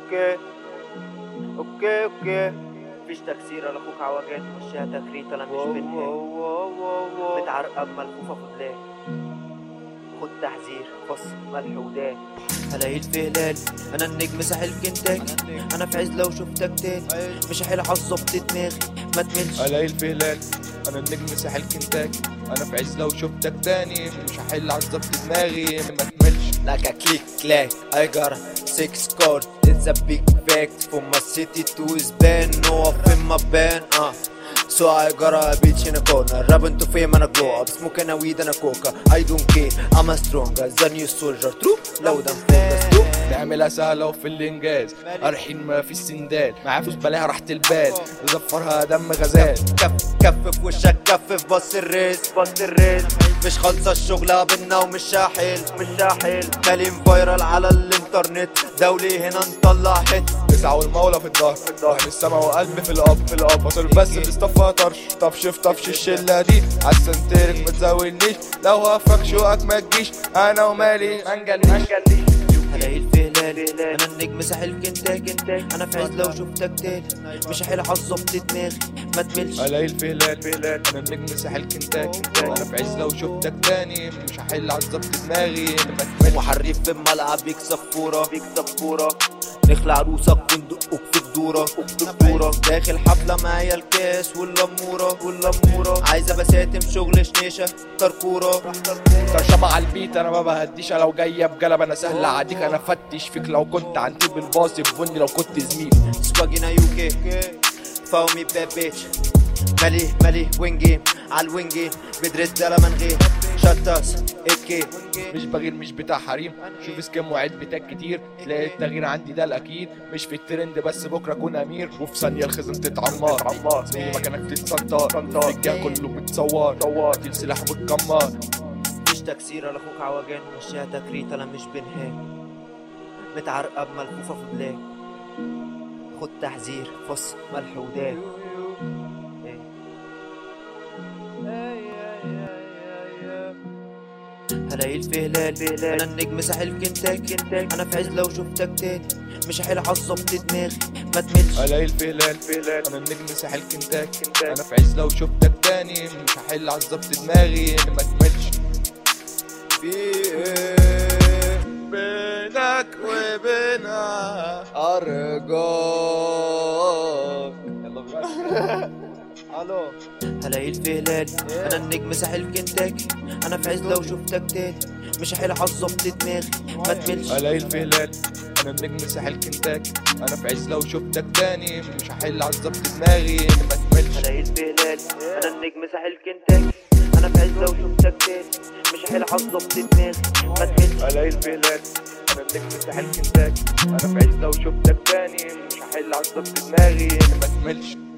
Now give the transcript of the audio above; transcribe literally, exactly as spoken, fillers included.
اوكي اوكي اوكي مفيش تكسير على اخوك عوجان، مشيها تكريت انا مش بنهاية متعرقب ملفوفة فضلان، خد تحذير فص ملح ودان. هلاقي في هلال انا النجم ساحل كنتاكي، انا في عز لو شفتك تاني مش هحل عالظبط دماغي ما تملش. هلاقي في هلال انا النجم ساحل كنتاكي، انا في عز لو شفتك تاني مش هحل عالظبط دماغي ما تملش. Like a click clack, I got a six code. It's a big fact from my city to his band. No up in my band, uh. So I got a bitch in a corner. Rapping to fame and I grow up. Smoking a weed and a coca. I don't care, I'm a stronger than you soldier. True, loud and focus. True. نعملها سهلة وفي الإنجاز، أرحين ما في السندال، معاه فلوس بلاها راحة البال، نزفرها دم غزال. كف كف في وشك كف في بص الريس بص الريس مش خالصة الشغلة بينا ومش هحل مش هحل مالين فايرال على الانترنت دولي هنا نطلع حت. تسعة والمولى في الظهر واحد السما وقلب في الأب في الأب وصل بس بيصطفى طرش طفش في طفش الشلة دي عالسنترك ما تزاولنيش لو هفرك شوقك ما تجيش أنا ومالي منجليش. هلاقي في هلال انا النجم ساحل كنتاكي، انا في عز لو شفتك تاني مش هحل عالظبط دماغي ما تملش. هلاقي في هلال انا النجم ساحل كنتاكي، انا في عز لو شفتك تاني مش هحل عالظبط دماغي ما تملش. وحريف في الملعب يكسب فورة يكسب فورة نخلع عروسك وندقك في فدورة فدورة داخل حفلة معايا الكاس واللمورة واللمورة عايزة بساتم شغل شنيشة كركورة طرشمة على البيت انا ما بهديش، لو جاية بجلب انا سهل اعديك، انا فتش فيك لو كنت عندي بالباص بني لو كنت زميل. سواجينا يوكي فاومي باد بيتش مالي مالي وينجيم عالوينجين بدرس ده من غير شتاس اكي مش بغير مش بتاع حريم، شوف سكام وعد بتاعك كتير تلاقي التغيير عندي ده الاكيد، مش في الترند بس بكره اكون امير وفي ثانيه الخزن تتعمر زي مكانك تتسنطر في الجهه كله متصور قتيل سلاح متكمر. مفيش تكسير على اخوك عوجان مشيها تكريت انا مش بنهاية متعرقب ملفوفة فضلان، خد تحذير فص ملح ودان. هلاقي في هلال انا النجم ساحل كنتاكي، انا في عز لو شفتك تاني مش هحل عالظبط دماغي ما تملش. هلاقي في هلال انا النجم ساحل كنتاكي، انا في عز لو شفتك تاني مش هحل عالظبط دماغي ما تملش. في ايه بينك وبينها ارجوك يلا بينا الو. هلاقي في هلال انا النجم ساحل كنتاكي، انا في عز لو شفتك تاني مش هحل عالظبط دماغي ما تملش. هلاقي في هلال انا النجم ساحل كنتاكي، انا في عز لو شفتك تاني مش هحل عالظبط دماغي ما تملش. هلاقي في هلال انا النجم ساحل كنتاكي، انا في عز لو شفتك تاني مش هحل عالظبط دماغي ما تملش. هلاقي في هلال انا النجم ساحل كنتاكي، انا في عز لو شفتك تاني مش هحل عالظبط دماغي ما تملش.